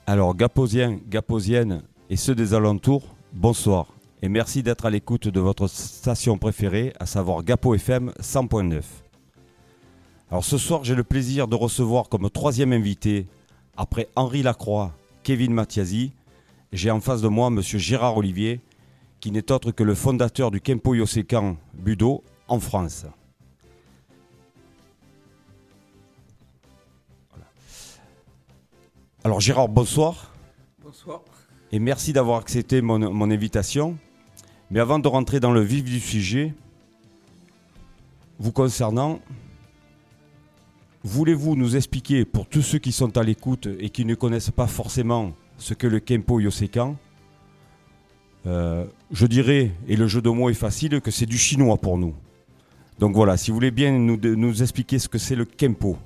Alors, Gaposiens, Gaposiennes et ceux des alentours, bonsoir. Et merci d'être à l'écoute de votre station préférée, à savoir Gapo FM 100.9. Alors ce soir, j'ai le plaisir de recevoir comme troisième invité, après Henri Lacroix, Kevin Mathiasi, j'ai en face de moi Monsieur Gérard Olivier, qui n'est autre que le fondateur du Kempo Yosekan Budo en France. Voilà. Alors Gérard, bonsoir. Bonsoir. Et merci d'avoir accepté mon invitation. Mais avant de rentrer dans le vif du sujet, vous concernant, voulez-vous nous expliquer, pour tous ceux qui sont à l'écoute et qui ne connaissent pas forcément ce que le Kempo Yosekan, je dirais, et le jeu de mots est facile, que c'est du chinois pour nous. Donc voilà, si vous voulez bien nous expliquer ce que c'est le Kempo.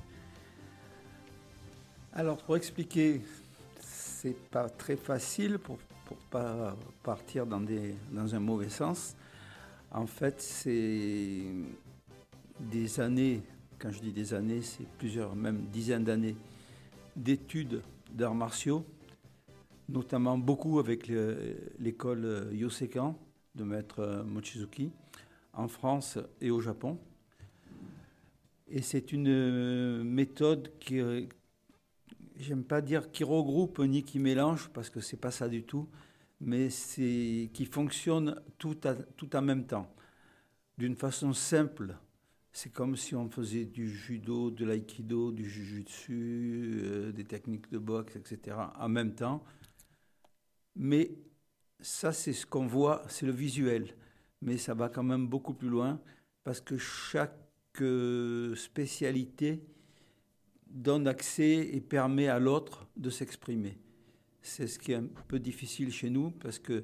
Alors pour expliquer, c'est pas très facile pour pas partir dans un mauvais sens. En fait, c'est des années, quand je dis des années, c'est plusieurs, même dizaines d'années d'études d'arts martiaux, notamment beaucoup avec l'école Yosekan de maître Mochizuki, en France et au Japon. Et c'est une méthode qui, j'aime pas dire qui regroupe ni qui mélange, parce que c'est pas ça du tout, mais qui fonctionne tout en même temps, d'une façon simple. C'est comme si on faisait du judo, de l'aïkido, du jujutsu, des techniques de boxe, etc. en même temps. Mais ça, c'est ce qu'on voit, c'est le visuel. Mais ça va quand même beaucoup plus loin, parce que chaque spécialité donne accès et permet à l'autre de s'exprimer. C'est ce qui est un peu difficile chez nous, parce que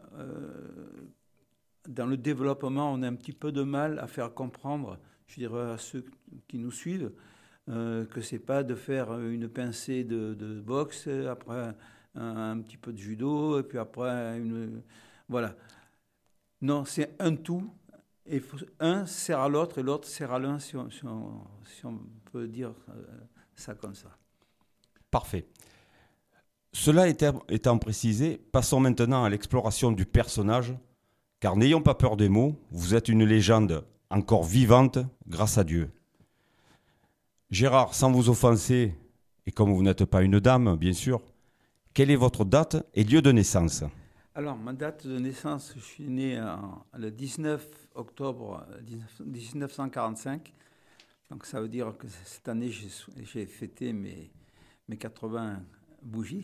dans le développement, on a un petit peu de mal à faire comprendre, je dirais à ceux qui nous suivent, que c'est pas de faire une pincée de boxe, après un petit peu de judo, et puis après voilà. Non, c'est un tout, et un sert à l'autre, et l'autre sert à l'un, si on peut dire ça comme ça. Parfait. Cela étant précisé, passons maintenant à l'exploration du personnage, car n'ayons pas peur des mots, vous êtes une légende encore vivante grâce à Dieu. Gérard, sans vous offenser, et comme vous n'êtes pas une dame, bien sûr, quelle est votre date et lieu de naissance ? Alors, ma date de naissance, je suis né le 19 octobre 1945. Donc, ça veut dire que cette année, j'ai fêté mes 80 bougies.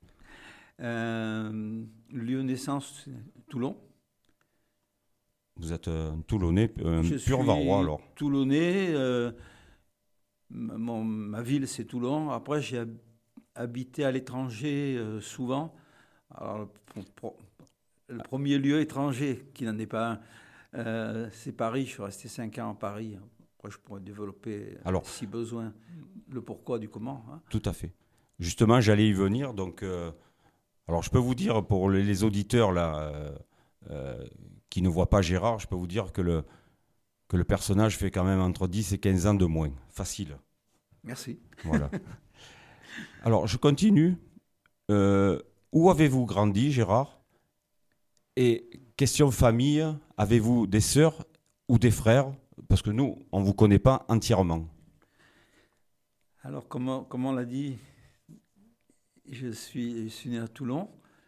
Lieu de naissance, Toulon. Vous êtes un Toulonnais, un pur Varois alors. Toulonnais. Ma ville, c'est Toulon. Après, j'ai habité à l'étranger souvent. Alors, le premier lieu étranger, qui n'en est pas un, c'est Paris. Je suis resté 5 ans à Paris. Après, je pourrais développer, si besoin, le pourquoi du comment. Hein. Tout à fait. Justement, j'allais y venir. Donc, alors, je peux vous dire, pour les auditeurs là, qui ne voient pas Gérard, je peux vous dire que le personnage fait quand même entre 10 et 15 ans de moins. Facile. Merci. Voilà. Alors, je continue. Où avez-vous grandi, Gérard ? Et question famille, avez-vous des sœurs ou des frères ? Parce que nous, on ne vous connaît pas entièrement. Alors, comme on l'a dit, je suis né à Toulon.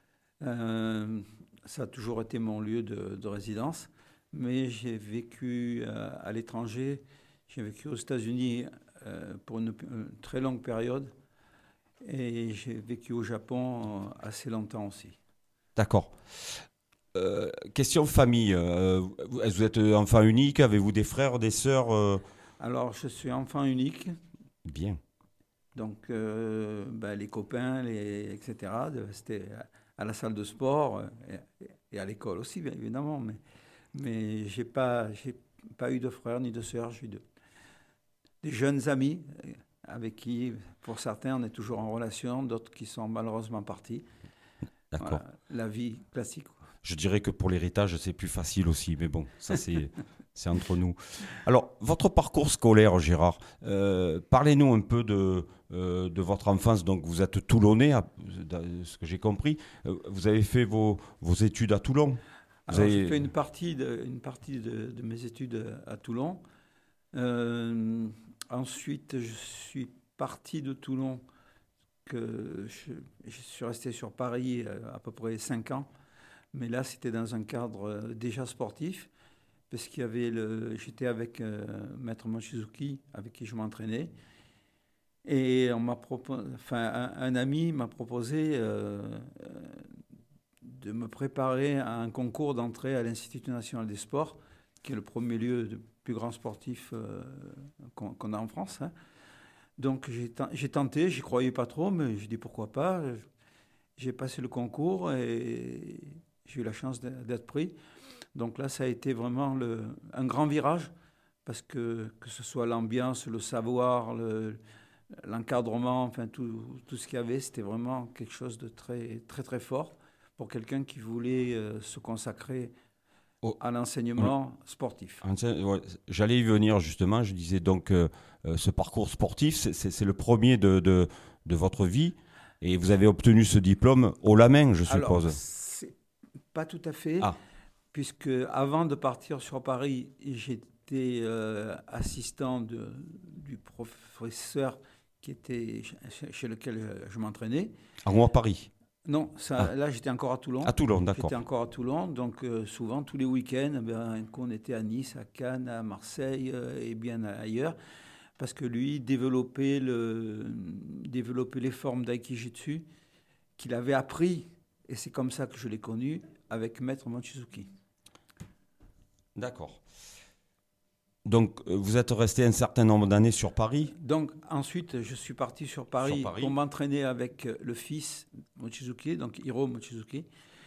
Ça a toujours été mon lieu de résidence. Mais j'ai vécu à l'étranger. J'ai vécu aux États-Unis pour une très longue période. Et j'ai vécu au Japon assez longtemps aussi. D'accord. Question famille. Vous êtes enfant unique? Avez-vous des frères, des sœurs Alors, je suis enfant unique. Bien. Donc, les copains, etc. C'était à la salle de sport et à l'école aussi, bien évidemment. Mais j'ai pas eu de frères ni de sœurs. J'ai eu des jeunes amis avec qui, pour certains, on est toujours en relation, d'autres qui sont malheureusement partis. D'accord. Voilà, la vie classique. Je dirais que pour l'héritage, c'est plus facile aussi, mais bon, ça c'est C'est entre nous. Alors, votre parcours scolaire, Gérard, parlez-nous un peu de votre enfance. Donc, vous êtes Toulonnais, ce que j'ai compris. Vous avez fait vos études à Toulon. Alors, j'ai fait une partie de mes études à Toulon. Ensuite, je suis parti de Toulon, je suis resté sur Paris à peu près 5 ans. Mais là, c'était dans un cadre déjà sportif, parce j'étais avec Maître Mochizuki, avec qui je m'entraînais. Et un ami m'a proposé de me préparer à un concours d'entrée à l'Institut national des sports, qui est le premier lieu de plus grand sportif qu'on a en France. Hein. Donc j'ai tenté, j'y croyais pas trop, mais j'ai dit pourquoi pas. J'ai passé le concours et j'ai eu la chance d'être pris. Donc là, ça a été vraiment un grand virage, parce que ce soit l'ambiance, le savoir, l'encadrement, enfin tout ce qu'il y avait, c'était vraiment quelque chose de très, très, très fort pour quelqu'un qui voulait se consacrer à l'enseignement sportif. Ouais, j'allais y venir justement, je disais donc ce parcours sportif, c'est le premier de votre vie et vous avez obtenu ce diplôme haut la main, je suppose. Alors, c'est pas tout à fait, Ah, puisque avant de partir sur Paris, j'étais assistant du professeur qui était chez lequel je m'entraînais. à Paris. Non, là j'étais encore à Toulon. À Toulon, d'accord. J'étais encore à Toulon, donc souvent tous les week-ends, on était à Nice, à Cannes, à Marseille et bien ailleurs, parce que lui développait les formes d'aikijitsu qu'il avait appris, et c'est comme ça que je l'ai connu, avec Maître Mochizuki. D'accord. Donc, vous êtes resté un certain nombre d'années sur Paris. Donc, ensuite, je suis parti sur Paris pour m'entraîner avec le fils Mochizuki, donc Hiro Mochizuki.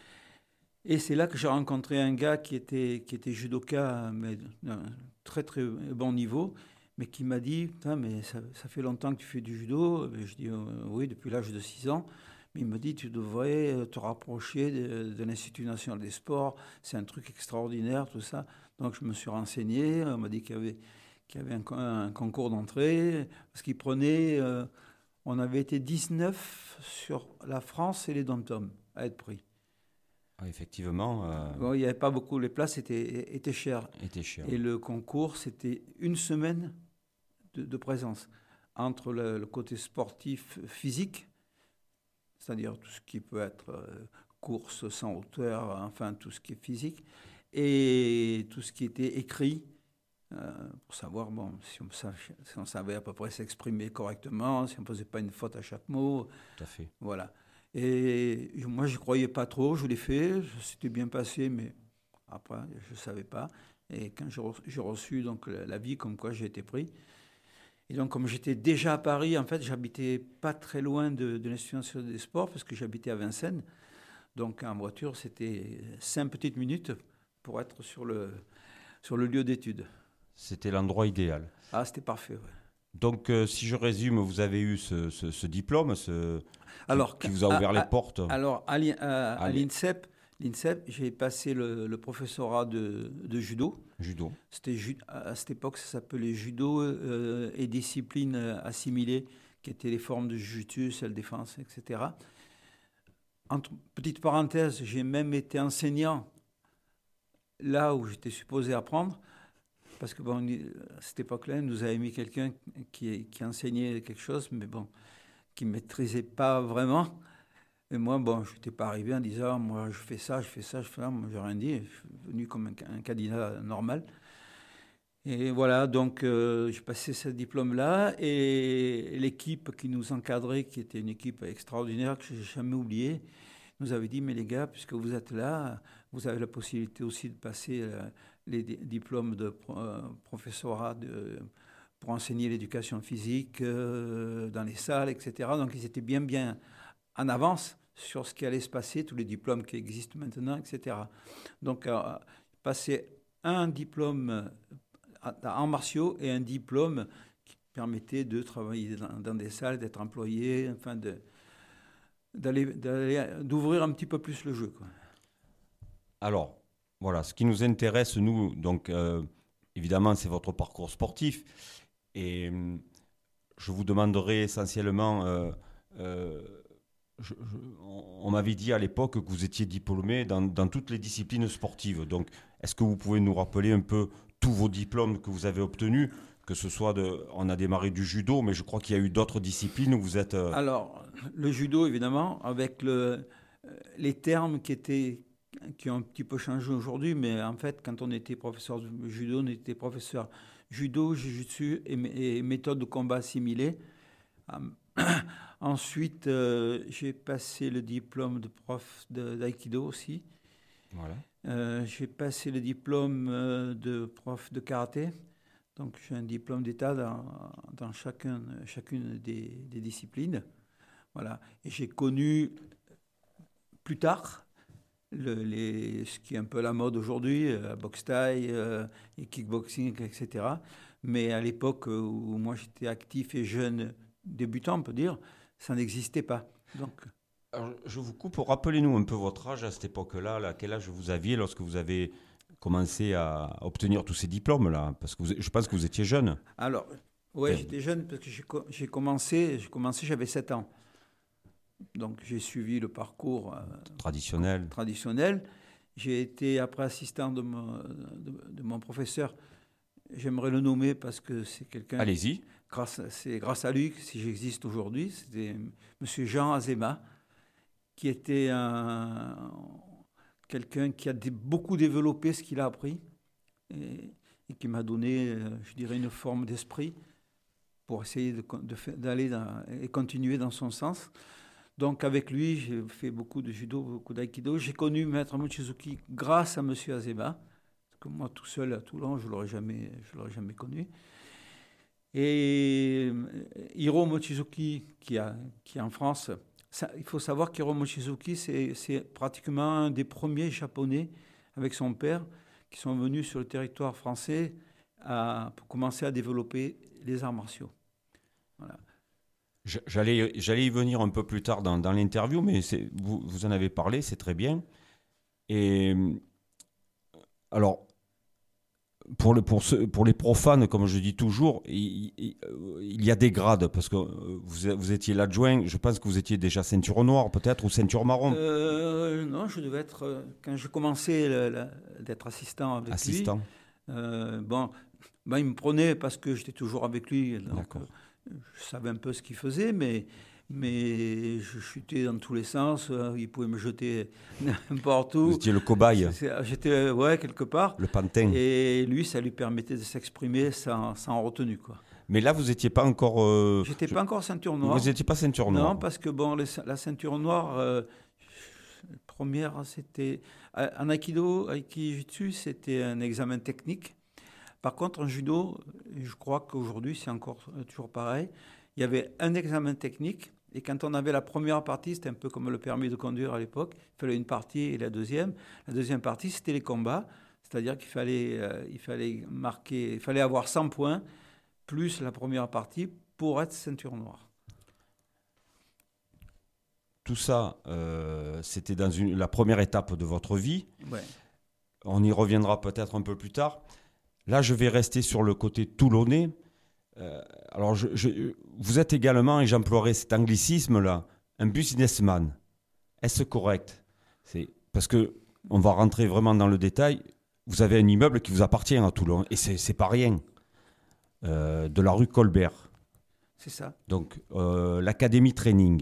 Et c'est là que j'ai rencontré un gars qui était judoka, mais d'un très très bon niveau, mais qui m'a dit « mais ça fait longtemps que tu fais du judo ?» Je dis « Oui, depuis l'âge de 6 ans. » Mais il me dit « Tu devrais te rapprocher de l'Institut national des sports, c'est un truc extraordinaire, tout ça. » Donc je me suis renseigné, on m'a dit qu'il y avait un concours d'entrée, parce qu'il prenait, on avait été 19 sur la France et les dom-toms à être pris. Ah, effectivement. Bon, il n'y avait pas beaucoup, les places étaient chères. Et le concours, c'était une semaine de présence, entre le côté sportif physique, c'est-à-dire tout ce qui peut être course sans hauteur, enfin tout ce qui est physique, et tout ce qui était écrit, pour savoir si on savait à peu près s'exprimer correctement, si on ne faisait pas une faute à chaque mot. Tout à fait. Voilà. Et moi, je ne croyais pas trop, je l'ai fait, c'était bien passé, mais après, je ne savais pas. Et quand j'ai reçu donc, l'avis comme quoi j'ai été pris, et donc comme j'étais déjà à Paris, en fait, j'habitais pas très loin de l'Institut national des sports, parce que j'habitais à Vincennes. Donc en voiture, c'était 5 petites minutes pour être sur le lieu d'études. C'était l'endroit idéal. Ah, c'était parfait, ouais. Donc, si je résume, vous avez eu ce diplôme qui vous a ouvert les portes. Alors, à l'INSEP, j'ai passé le professorat de judo. Judo. À cette époque, ça s'appelait judo et disciplines assimilées, qui étaient les formes de jiu-jitsu, self-défense, etc. Entre petites parenthèses, j'ai même été enseignant là où j'étais supposé apprendre, parce que à cette époque-là, nous avait mis quelqu'un qui enseignait quelque chose, mais qui ne maîtrisait pas vraiment. Et moi, je n'étais pas arrivé en disant, moi, je fais ça. Moi, je n'ai rien dit. Je suis venu comme un candidat normal. Et voilà, donc j'ai passé ce diplôme-là. Et l'équipe qui nous encadrait, qui était une équipe extraordinaire que je n'ai jamais oubliée, nous avait dit, mais les gars, puisque vous êtes là, vous avez la possibilité aussi de passer les diplômes de professorat pour enseigner l'éducation physique dans les salles, etc. Donc ils étaient bien en avance sur ce qui allait se passer, tous les diplômes qui existent maintenant, etc. Donc passer un diplôme en martiaux et un diplôme qui permettait de travailler dans des salles, d'être employé, enfin d'ouvrir un petit peu plus le jeu, quoi. Alors, voilà, ce qui nous intéresse, nous, donc, évidemment, c'est votre parcours sportif. Et je vous demanderai essentiellement, je- je- on m'avait dit à l'époque que vous étiez diplômé dans toutes les disciplines sportives. Donc, est-ce que vous pouvez nous rappeler un peu tous vos diplômes que vous avez obtenus, que ce soit on a démarré du judo, mais je crois qu'il y a eu d'autres disciplines où vous êtes... Alors, le judo, évidemment, avec les termes qui ont un petit peu changé aujourd'hui, mais en fait, quand on était professeur de judo, on était professeur judo, jujutsu et méthode de combat assimilée. Ensuite, j'ai passé le diplôme de prof d'aïkido aussi. Voilà. J'ai passé le diplôme de prof de karaté. Donc, j'ai un diplôme d'État dans chacune des disciplines. Voilà. Et j'ai connu plus tard ce qui est un peu la mode aujourd'hui, boxe thaï et kickboxing, etc. Mais à l'époque où moi j'étais actif et jeune, débutant, on peut dire, ça n'existait pas. Donc, Alors, je vous coupe, rappelez-nous un peu votre âge à cette époque-là, là, quel âge vous aviez lorsque vous avez commencé à obtenir tous ces diplômes-là? Parce que je pense que vous étiez jeune. alors, ouais, j'étais jeune parce que j'ai commencé, j'avais 7 ans. Donc j'ai suivi le parcours Traditionnel. traditionnel. J'ai été après assistant de mon professeur. J'aimerais le nommer parce que c'est quelqu'un. Allez-y. C'est grâce à lui si j'existe aujourd'hui. C'était Monsieur Jean Azema, qui était quelqu'un qui a beaucoup développé ce qu'il a appris et qui m'a donné, je dirais, une forme d'esprit pour essayer d'aller et continuer dans son sens. Donc avec lui, j'ai fait beaucoup de judo, beaucoup d'aïkido. J'ai connu Maître Mochizuki grâce à Monsieur Azema, parce que moi tout seul à Toulon, je l'aurais jamais connu. Et Hiro Mochizuki, qui est en France, il faut savoir qu'Hiro Mochizuki, c'est pratiquement un des premiers Japonais avec son père qui sont venus sur le territoire français pour commencer à développer les arts martiaux. Voilà. J'allais y venir un peu plus tard dans l'interview, mais vous en avez parlé, c'est très bien. Et alors, pour les profanes, comme je dis toujours, il y a des grades, parce que vous étiez l'adjoint, je pense que vous étiez déjà ceinture noire peut-être, ou ceinture marron. Non, je devais être, quand je commençais d'être assistant avec Assistant. lui, il me prenait parce que j'étais toujours avec lui, donc je savais un peu ce qu'il faisait, mais je chutais dans tous les sens, il pouvait me jeter n'importe où. Vous étiez le cobaye. J'étais, quelque part. Le pantin. Et lui, ça lui permettait de s'exprimer sans retenue, quoi. Mais là, vous n'étiez pas encore... J'étais pas encore ceinture noire. Vous n'étiez pas ceinture noire. Non, parce que la ceinture noire, première, c'était... En aikido, aikijutsu, c'était un examen technique. Par contre, en judo, je crois qu'aujourd'hui, c'est encore toujours pareil. Il y avait un examen technique. Et quand on avait la première partie, c'était un peu comme le permis de conduire à l'époque. Il fallait une partie et la deuxième. La deuxième partie, c'était les combats. C'est-à-dire qu'il fallait avoir 100 points plus la première partie pour être ceinture noire. Tout ça, c'était dans la première étape de votre vie. Ouais. On y reviendra peut-être un peu plus tard. Là, je vais rester sur le côté toulonnais. Alors, vous êtes également, et j'emploierai cet anglicisme-là, un businessman. Est-ce correct? Parce qu'on va rentrer vraiment dans le détail. Vous avez un immeuble qui vous appartient à Toulon, et c'est pas rien. De la rue Colbert. C'est ça. Donc, l'Académie Training.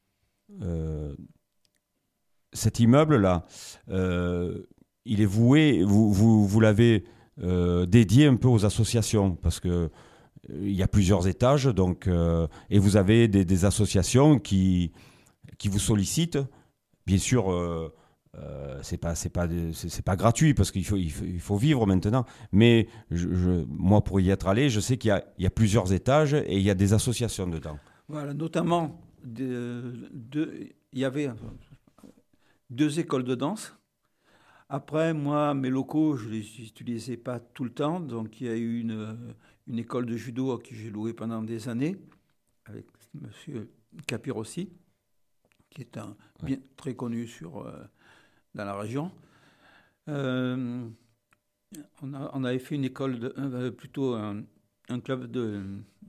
Cet immeuble-là, il est voué, vous l'avez dédié un peu aux associations, parce que il y a plusieurs étages, donc, et vous avez des associations qui vous sollicitent. Bien sûr, c'est pas gratuit parce qu'il faut vivre maintenant. Mais moi, pour y être allé, je sais qu'il y a plusieurs étages et il y a des associations dedans. Voilà, notamment, il y avait 2 écoles de danse. Après, moi, mes locaux, je ne les utilisais pas tout le temps. Donc, il y a eu une école de judo à qui j'ai loué pendant des années, avec M. Capirossi, qui est très connu dans la région. On avait fait une école, plutôt un club de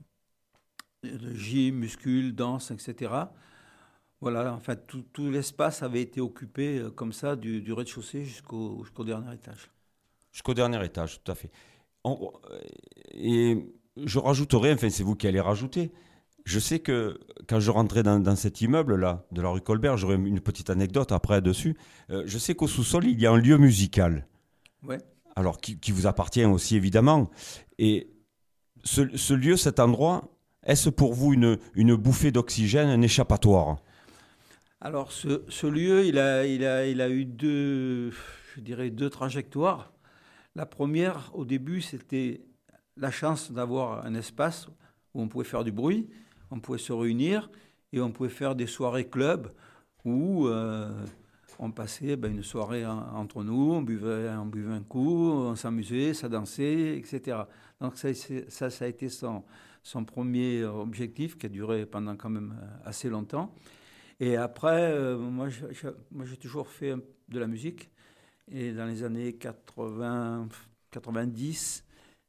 gym, muscule, danse, etc. Voilà, en fait, tout l'espace avait été occupé comme ça, du rez-de-chaussée jusqu'au dernier étage. Jusqu'au dernier étage, tout à fait. On- et je rajouterai, enfin c'est vous qui allez rajouter, je sais que quand je rentrais dans cet immeuble-là, de la rue Colbert, j'aurai une petite anecdote après dessus. Je sais qu'au sous-sol, il y a un lieu musical, Ouais. alors qui vous appartient aussi évidemment. Et ce lieu, cet endroit, est-ce pour vous une bouffée d'oxygène, un échappatoire? Alors, ce lieu, il a eu je dirais, deux trajectoires. La première, au début, c'était la chance d'avoir un espace où on pouvait faire du bruit, on pouvait se réunir et on pouvait faire des soirées club où on passait une soirée entre nous, on buvait un coup, on s'amusait, ça dansait, etc. Donc ça a été son premier objectif qui a duré pendant quand même assez longtemps. Et après, moi j'ai toujours fait de la musique. Et dans les années 80, 90,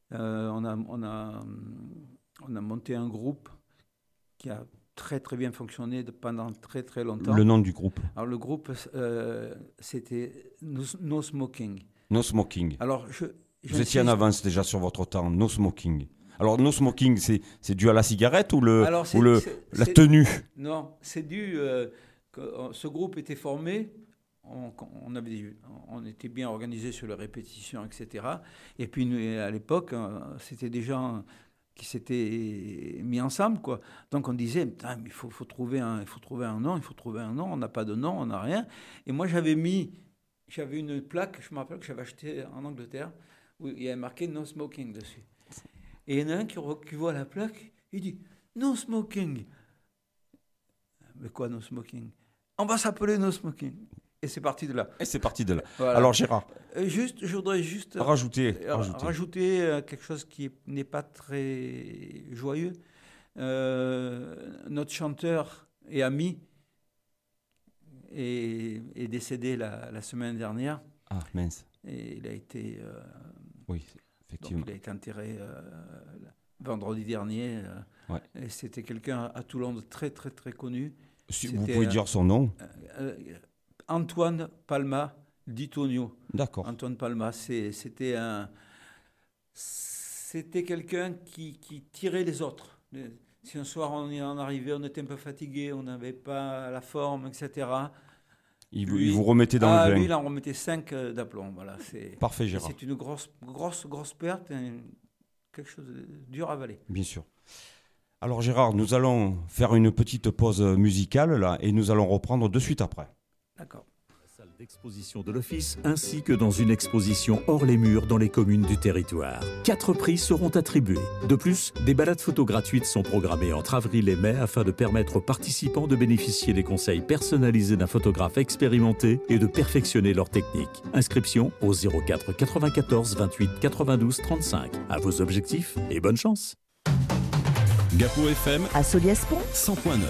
on a monté un groupe qui a très très bien fonctionné pendant très très Le longtemps. nom du groupe? Alors le groupe, c'était No Smoking. No Smoking. Alors Vous étiez en j'insiste. avance déjà sur votre temps, no smoking. Alors, no smoking, c'est dû à la cigarette ou, Alors la tenue? non, c'est dû que ce groupe était formé. On, on était bien organisé sur les répétitions, etc. Et puis à l'époque, c'était des gens qui s'étaient mis ensemble, quoi. Donc on disait, putain, mais faut trouver il faut trouver un nom, il faut trouver un nom. On n'a pas de nom, on n'a rien. Et moi j'avais une plaque, je me rappelle que j'avais acheté en Angleterre où il y avait marqué No Smoking dessus. Et il y en a un qui voit la plaque, il dit No Smoking. Mais quoi No Smoking? On va s'appeler No Smoking. Et c'est parti de là. Et c'est parti de là. Voilà. Alors, Gérard, Je voudrais juste rajoutez. rajouter quelque chose qui n'est pas très joyeux. Notre chanteur et ami est décédé la semaine dernière. Ah, mince. Et il a été, Oui, donc effectivement. il a été enterré vendredi dernier. Ouais. Et c'était quelqu'un à Toulon de très très très connu. Si vous C'était pouvez dire son nom. Antoine Palma d'Itonio. D'accord. Antoine Palma, c'était quelqu'un qui tirait les autres. Si un soir on y en arrivait, on était un peu fatigué, on n'avait pas la forme, etc. Il vous remettait dans le bain. Lui, il en remettait 5 d'aplomb. Voilà, Parfait, Gérard. c'est une grosse perte, quelque chose de dur à avaler. Bien sûr. Alors, Gérard, nous allons faire une petite pause musicale là et nous allons reprendre de suite après. D'accord. Salle d'exposition de l'Office, ainsi que dans une exposition hors les murs dans les communes du territoire. 4 prix seront attribués. De plus, des balades photos gratuites sont programmées entre avril et mai afin de permettre aux participants de bénéficier des conseils personnalisés d'un photographe expérimenté et de perfectionner leur technique. Inscription au 04 94 28 92 35. À vos objectifs et bonne chance. Gapo FM À Soliès-Pont, 100.9.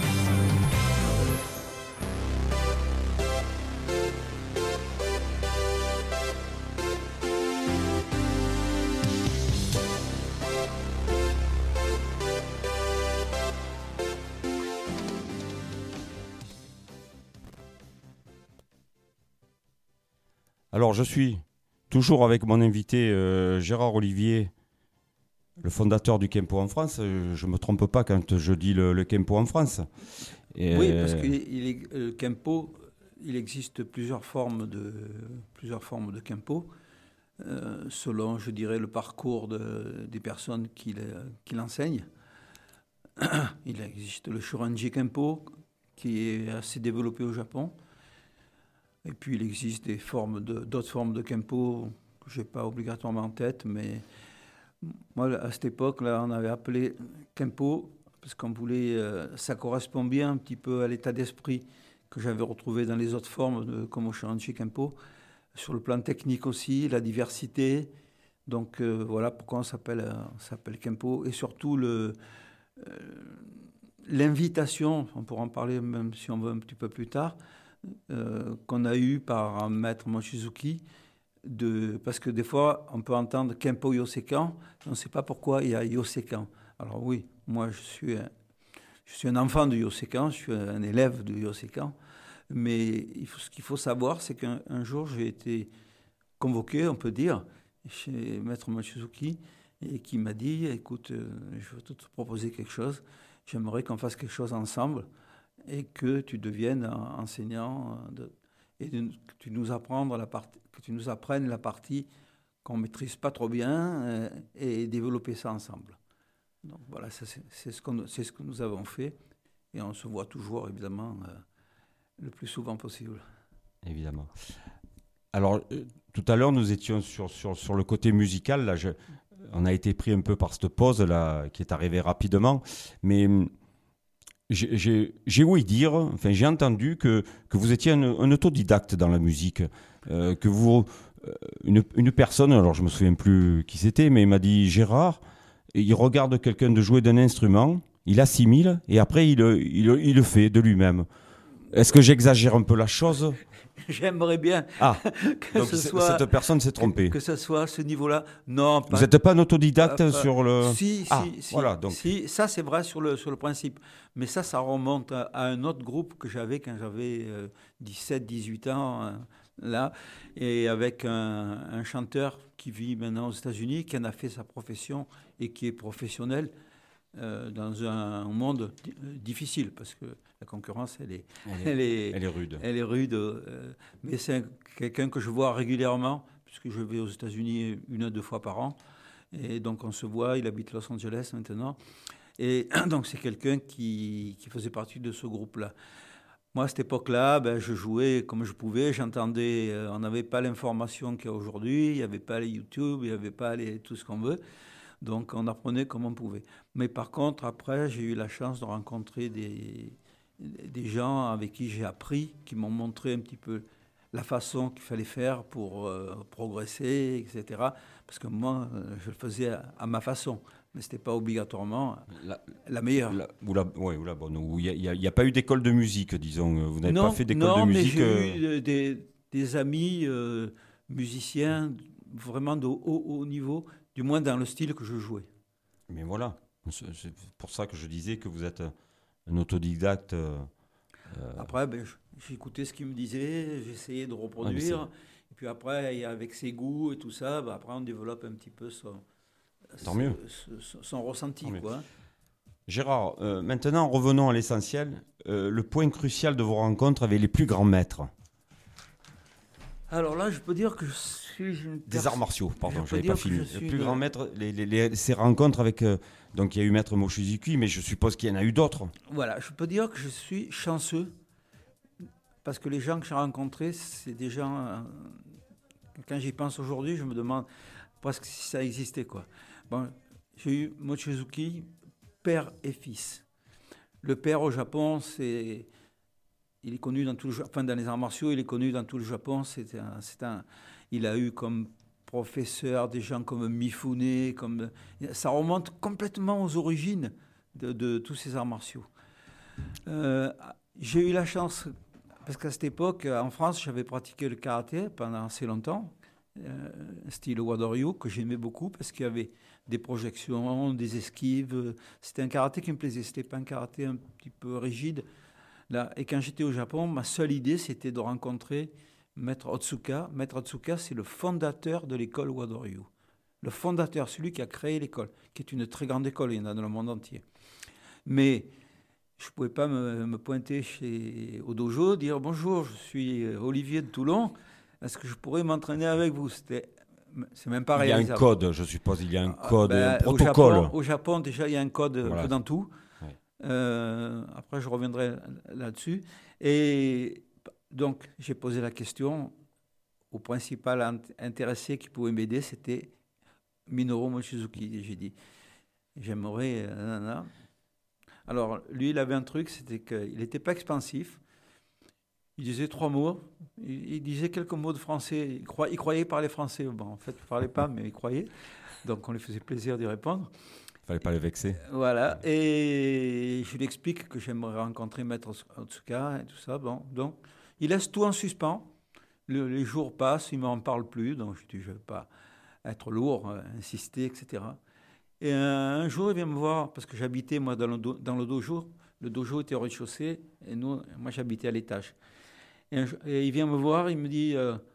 Alors, je suis toujours avec mon invité Gérard Olivier, le fondateur du Kempo en France. Je ne me trompe pas quand je dis le Kempo en France. Oui, parce que le Kempo, il existe plusieurs formes de Kempo, selon, je dirais, le parcours des personnes qui l'enseignent. Il existe le Shoranji Kempo, qui est assez développé au Japon. Et puis, il existe d'autres formes de Kempo que je n'ai pas obligatoirement en tête, mais moi, à cette époque-là, on avait appelé Kempo parce qu'on voulait, ça correspond bien un petit peu à l'état d'esprit que j'avais retrouvé dans les autres formes, comme au Shoranji Kempo, sur le plan technique aussi, la diversité. Donc voilà pourquoi on s'appelle Kempo. Et surtout l'invitation, on pourra en parler même si on veut un petit peu plus tard, qu'on a eue par Maître Mochizuki, parce que des fois, on peut entendre Kempo Yosekan, on ne sait pas pourquoi il y a Yosekan. Alors oui, moi je suis un enfant de Yosekan, je suis un élève de Yosekan, mais ce qu'il faut savoir, c'est qu'un jour j'ai été convoqué, on peut dire, chez Maître Mochizuki, et qui m'a dit, écoute, je veux te proposer quelque chose, j'aimerais qu'on fasse quelque chose ensemble, et que tu deviennes enseignant, et que tu nous apprennes la partie qu'on ne maîtrise pas trop bien, et développer ça ensemble. Donc voilà, c'est ce que nous avons fait, et on se voit toujours, évidemment, le plus souvent possible. Évidemment. Alors, tout à l'heure, nous étions sur le côté musical. Là, on a été pris un peu par cette pause là, qui est arrivée rapidement. Mais j'ai ouï dire, enfin, j'ai entendu que vous étiez un autodidacte dans la musique. Que vous, une personne, alors je ne me souviens plus qui c'était, mais il m'a dit, Gérard, il regarde quelqu'un de jouer d'un instrument, il assimile et après il le fait de lui-même. Est-ce que j'exagère un peu la chose ? J'aimerais bien que cette personne s'est trompée. Que ce soit à ce niveau-là. Non, pas. Vous n'êtes pas un autodidacte sur le... Si, voilà, donc. Si, ça c'est vrai sur le principe. Mais ça remonte à un autre groupe que j'avais quand j'avais 17-18 ans, là, et avec un chanteur qui vit maintenant aux États-Unis, qui en a fait sa profession et qui est professionnel dans un monde difficile, parce que la concurrence, elle est rude. Elle est rude, mais c'est quelqu'un que je vois régulièrement, puisque je vais aux États-Unis 1 à 2 fois par an. Et donc, on se voit, il habite Los Angeles maintenant. Et donc, c'est quelqu'un qui faisait partie de ce groupe-là. Moi, à cette époque-là, je jouais comme je pouvais, j'entendais, on n'avait pas l'information qu'il y a aujourd'hui, il n'y avait pas les YouTube, il n'y avait pas tout ce qu'on veut. Donc, on apprenait comme on pouvait. Mais par contre, après, j'ai eu la chance de rencontrer des gens avec qui j'ai appris, qui m'ont montré un petit peu la façon qu'il fallait faire pour progresser, etc. Parce que moi, je le faisais à ma façon, mais ce n'était pas obligatoirement la meilleure. Ou la bonne. Il n'y a pas eu d'école de musique, disons. Vous n'avez pas fait d'école de musique. Non, mais j'ai eu des amis musiciens vraiment de haut niveau, du moins dans le style que je jouais. Mais voilà, c'est pour ça que je disais que vous êtes un autodidacte. Après, j'écoutais ce qu'il me disait, j'essayais de reproduire. Et puis après, avec ses goûts et tout ça, après on développe un petit peu son ressenti. Quoi. Gérard, maintenant revenons à l'essentiel. Le point crucial de vos rencontres avec les plus grands maîtres. Alors là, je peux dire que je suis des arts martiaux, pardon, je n'avais pas fini. Le plus grand maître, ces rencontres avec... donc il y a eu Maître Mochizuki, mais je suppose qu'il y en a eu d'autres. Voilà, je peux dire que je suis chanceux, parce que les gens que j'ai rencontrés, c'est des gens... quand j'y pense aujourd'hui, je me demande presque si ça existait, quoi. Bon, j'ai eu Mochizuki, père et fils. Le père au Japon, il est connu dans tout dans les arts martiaux, il est connu dans tout le Japon. Il a eu comme professeur des gens comme Mifune, ça remonte complètement aux origines de tous ces arts martiaux. J'ai eu la chance, parce qu'à cette époque, en France, j'avais pratiqué le karaté pendant assez longtemps, style Wado-ryu, que j'aimais beaucoup, parce qu'il y avait des projections, des esquives. C'était un karaté qui me plaisait, c'était pas un karaté un petit peu rigide. Là, et quand j'étais au Japon, ma seule idée, c'était de rencontrer Maître Otsuka. Maître Otsuka, c'est le fondateur de l'école Wado-ryu. Le fondateur, celui qui a créé l'école, qui est une très grande école, il y en a dans le monde entier. Mais je ne pouvais pas me pointer au dojo, dire « Bonjour, je suis Olivier de Toulon, est-ce que je pourrais m'entraîner avec vous » C'est même pas réalisable. Il y a un code, je suppose, il y a un code, un protocole. Au Japon, déjà, il y a un code que dans tout. Après, je reviendrai là-dessus. Et donc, j'ai posé la question au principal intéressé qui pouvait m'aider, c'était Minoru Mochizuki. Et j'ai dit, j'aimerais... Alors, lui, il avait un truc, c'était qu'il n'était pas expansif. Il disait 3 mots. Il disait quelques mots de français. Il croyait parler français. Bon, en fait, il ne parlait pas, mais il croyait. Donc, on lui faisait plaisir d'y répondre. Il ne fallait pas le vexer. Voilà, et je lui explique que j'aimerais rencontrer Maître Otsuka et tout ça. Bon, donc, il laisse tout en suspens. les jours passent, il ne m'en parle plus, donc je dis, je ne vais pas être lourd, insister, etc. Et un jour, il vient me voir, parce que j'habitais, moi, dans le dojo. Le dojo était au rez-de-chaussée, et moi, j'habitais à l'étage. Et il vient me voir, il me dit,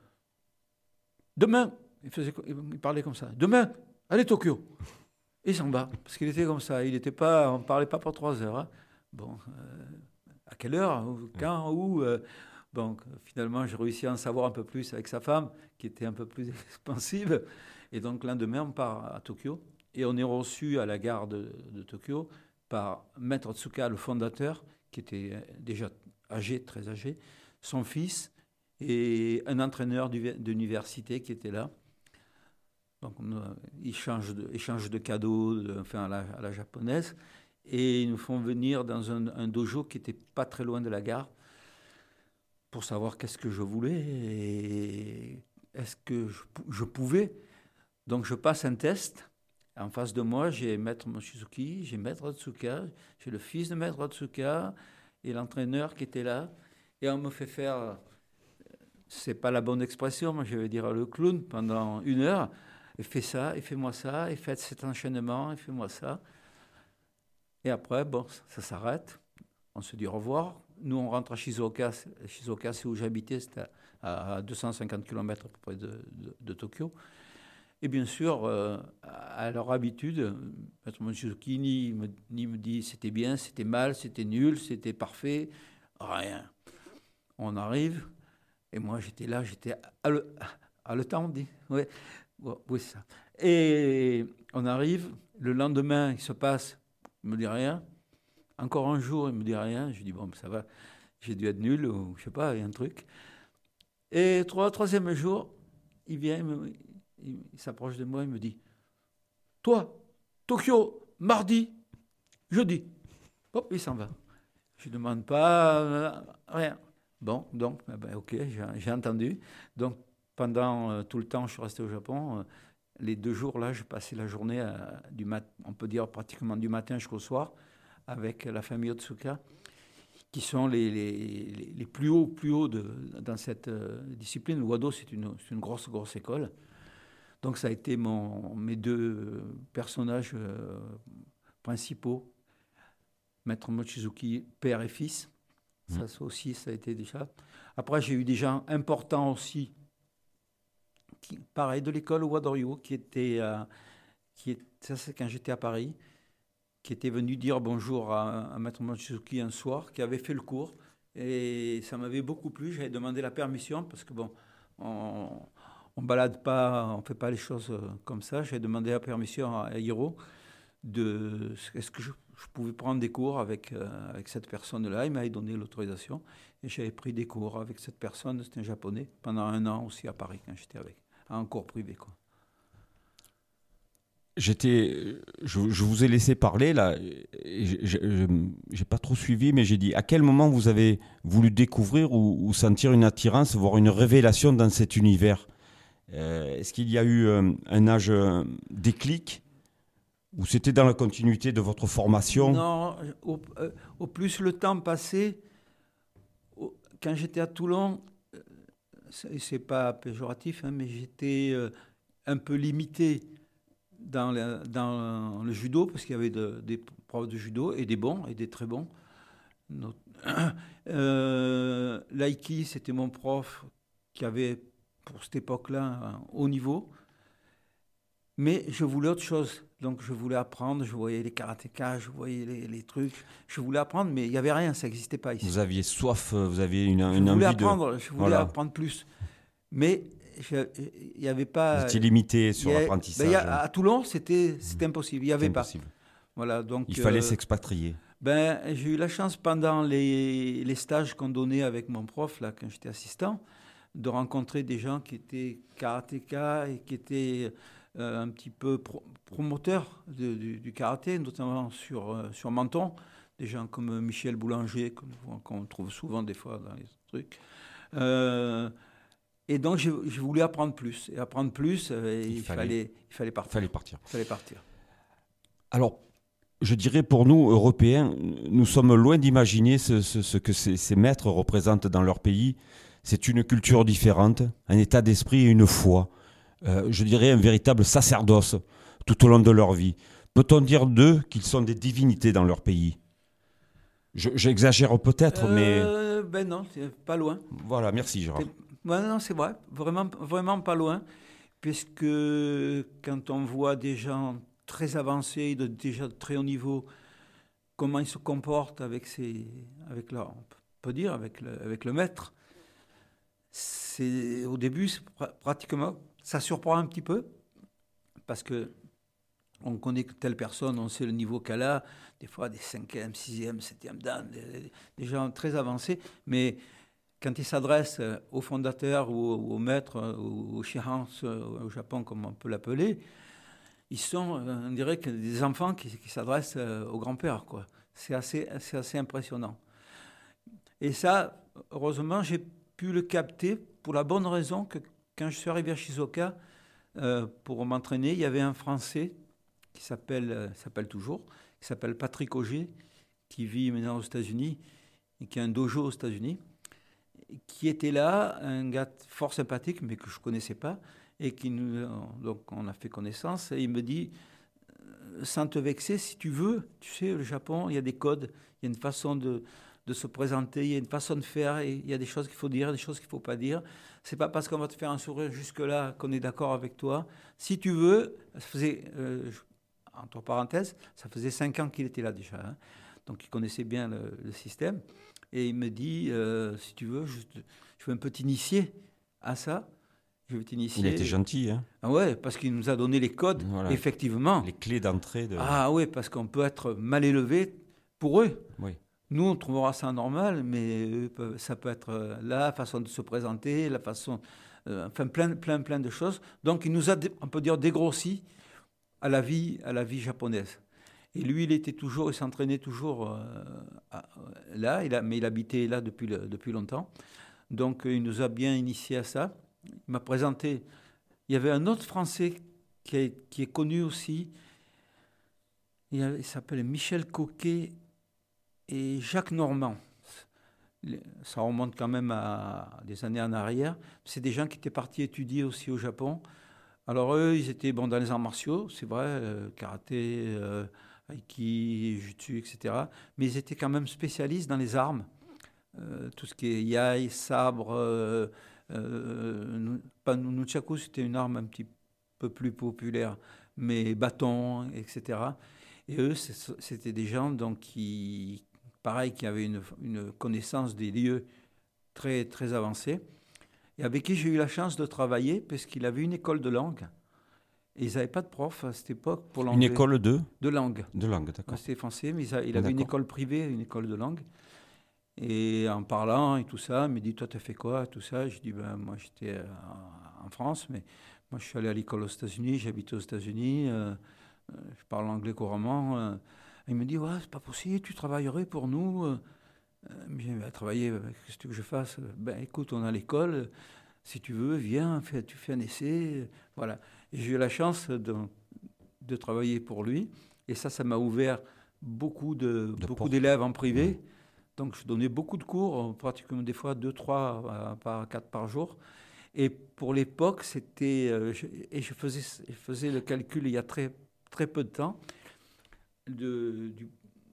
demain, il parlait comme ça, demain, allez Tokyo. Et il s'en va, parce qu'il était comme ça, on ne parlait pas pour 3 heures. Hein. Bon, à quelle heure, quand, où donc, finalement, j'ai réussi à en savoir un peu plus avec sa femme, qui était un peu plus expansive. Et donc, le lendemain, on part à Tokyo. Et on est reçu à la gare de Tokyo par Maître Tsuka, le fondateur, qui était déjà âgé, très âgé, son fils et un entraîneur d'université qui était là. Donc, échange de cadeaux à la japonaise. Et ils nous font venir dans un dojo qui n'était pas très loin de la gare pour savoir qu'est-ce que je voulais et est-ce que je pouvais. Donc, je passe un test. En face de moi, j'ai Maître Mochizuki, j'ai Maître Tsuka, j'ai le fils de Maître Tsuka et l'entraîneur qui était là. Et on me fait faire, c'est pas la bonne expression, mais je vais dire le clown pendant 1 heure. Et fais ça, et fais-moi ça, et faites cet enchaînement, et fais-moi ça. Et après, bon, ça s'arrête. On se dit au revoir. Nous, on rentre à Shizuoka. Shizuoka, c'est où j'habitais, c'était à 250 km à peu près de Tokyo. Et bien sûr, à leur habitude, Maître Mochizuki ni me dit c'était bien, c'était mal, c'était nul, c'était parfait, rien. On arrive, et moi j'étais là, j'étais à le temps, on dit. Oui, c'est ça. Et on arrive, le lendemain, il se passe, il ne me dit rien. Encore un jour, il ne me dit rien. Je dis, bon, ça va, j'ai dû être nul, ou je ne sais pas, il y a un truc. Et troisième jour, il vient, il s'approche de moi, il me dit « Toi, Tokyo, mardi, jeudi. » Hop, il s'en va. Je ne demande pas rien. Bon, donc, ok, j'ai entendu. Donc, pendant tout le temps, je suis resté au Japon. Les 2 jours, là, je passais la journée, on peut dire pratiquement du matin jusqu'au soir, avec la famille Otsuka, qui sont les plus hauts dans cette discipline. Le Wado, c'est une grosse école. Donc ça a été mes 2 personnages principaux, Maître Mochizuki, père et fils. Ça aussi, ça a été déjà. Après, j'ai eu des gens importants aussi, pareil, de l'école Wadoryu, ça c'est quand j'étais à Paris, qui était venu dire bonjour à Maître Mochizuki un soir, qui avait fait le cours. Et ça m'avait beaucoup plu. J'avais demandé la permission, parce que bon, on balade pas, on fait pas les choses comme ça. J'ai demandé la permission à Hiro est-ce que je pouvais prendre des cours avec cette personne-là. Il m'avait donné l'autorisation et j'avais pris des cours avec cette personne. C'était un japonais pendant 1 an aussi à Paris quand j'étais en cours privé, quoi. Je vous ai laissé parler là. J'ai pas trop suivi, mais j'ai dit à quel moment vous avez voulu découvrir ou sentir une attirance, voire une révélation dans cet univers. Est-ce qu'il y a eu un âge déclic ou c'était dans la continuité de votre formation? Non, au plus le temps passait, quand j'étais à Toulon, c'est pas péjoratif, hein, mais j'étais un peu limité dans le judo, parce qu'il y avait des profs de judo, et des bons, et des très bons. L'aiki, c'était mon prof qui avait, pour cette époque-là, un haut niveau. Mais je voulais autre chose. Donc, je voulais apprendre. Je voyais les karatékas, je voyais les trucs. Je voulais apprendre, mais il n'y avait rien, ça n'existait pas ici. Vous aviez soif, vous aviez une envie je voulais apprendre plus. Mais il n'y avait pas... Vous étiez limité sur l'apprentissage. À Toulon, c'était impossible. Il n'y avait pas. Voilà, donc, il fallait s'expatrier. J'ai eu la chance, pendant les stages qu'on donnait avec mon prof, là, quand j'étais assistant, de rencontrer des gens qui étaient karatékas et qui étaient un petit peu promoteurs du karaté, notamment sur Menton. Des gens comme Michel Boulanger, qu'on trouve souvent des fois dans les trucs. Et donc, je voulais apprendre plus. Et apprendre plus, il fallait partir. Alors, je dirais pour nous, Européens, nous sommes loin d'imaginer ce que ces maîtres représentent dans leur pays. C'est une culture différente, un état d'esprit et une foi. Je dirais un véritable sacerdoce tout au long de leur vie. Peut-on dire d'eux qu'ils sont des divinités dans leur pays ? J'exagère peut-être, mais... Ben non, c'est pas loin. Voilà, merci Gérard. Non, c'est vrai, vraiment, vraiment pas loin, puisque quand on voit des gens très avancés, déjà de très haut niveau, comment ils se comportent avec leur, on peut dire, avec le maître, au début, pratiquement, ça surprend un petit peu, parce que on connaît telle personne, on sait le niveau qu'elle a, des fois des 5e, 6e, 7e dan, des gens très avancés, mais quand ils s'adressent au fondateur ou au maître ou au shihan au Japon, comme on peut l'appeler, ils sont, on dirait, que des enfants qui s'adressent au grand-père, quoi. C'est assez impressionnant. Et ça, heureusement, j'ai pu le capter pour la bonne raison que quand je suis arrivé à Shizuoka, pour m'entraîner, il y avait un Français qui s'appelle Patrick Auger, qui vit maintenant aux États-Unis et qui a un dojo aux États-Unis, qui était là, un gars fort sympathique, mais que je ne connaissais pas, et donc on a fait connaissance, et il me dit, sans te vexer, si tu veux, tu sais, le Japon, il y a des codes, il y a une façon de se présenter, il y a une façon de faire, et il y a des choses qu'il faut dire, des choses qu'il ne faut pas dire. C'est pas parce qu'on va te faire un sourire jusque-là qu'on est d'accord avec toi. Si tu veux, ça faisait, entre parenthèses, ça faisait 5 ans qu'il était là déjà, hein, donc il connaissait bien le système. Et il me dit, si tu veux, je veux un peu t'initier à ça. Je veux t'initier. Il était gentil, hein. Ah ouais, parce qu'il nous a donné les codes, voilà. Effectivement. Les clés d'entrée. Ah ouais, parce qu'on peut être mal élevé pour eux. Oui. Nous, on trouvera ça normal, mais ça peut être la façon de se présenter, la façon... enfin, plein de choses. Donc, il nous a, on peut dire, dégrossi à la vie japonaise. Et lui, il s'entraînait toujours là, mais il habitait là depuis longtemps. Donc, il nous a bien initiés à ça. Il m'a présenté... Il y avait un autre Français qui est connu aussi. Il s'appelle Michel Coquet et Jacques Normand. Ça remonte quand même à des années en arrière. C'est des gens qui étaient partis étudier aussi au Japon. Alors, eux, ils étaient dans les arts martiaux, c'est vrai, karaté... Aiki, jutsu, etc. Mais ils étaient quand même spécialistes dans les armes. Tout ce qui est yai, sabre, nunchaku, c'était une arme un petit peu plus populaire, mais bâton, etc. Et eux, c'était des gens donc, qui avaient une connaissance des lieux très, très avancée, et avec qui j'ai eu la chance de travailler, parce qu'il avait une école de langue. Et ils n'avaient pas de prof à cette époque pour l'anglais. Une école de langue. De langue, d'accord. C'était français, mais il avait une école privée, une école de langue. Et en parlant et tout ça, il me dit, toi, tu as fait quoi, tout ça. Je dis, moi, j'étais en France, mais moi, je suis allé à l'école aux États-Unis, j'habite aux États-Unis, je parle anglais couramment. Il me dit, ouais, c'est pas possible, tu travaillerais pour nous. Mais j'ai travailler, qu'est-ce que tu veux que je fasse ? Écoute, on a l'école, si tu veux, viens, tu fais un essai, voilà. Et j'ai eu la chance de travailler pour lui. Et ça m'a ouvert beaucoup d'élèves en privé. Oui. Donc, je donnais beaucoup de cours, pratiquement des fois 2, 3, 4 par jour. Et pour l'époque, c'était... je faisais le calcul il y a très, très peu de temps du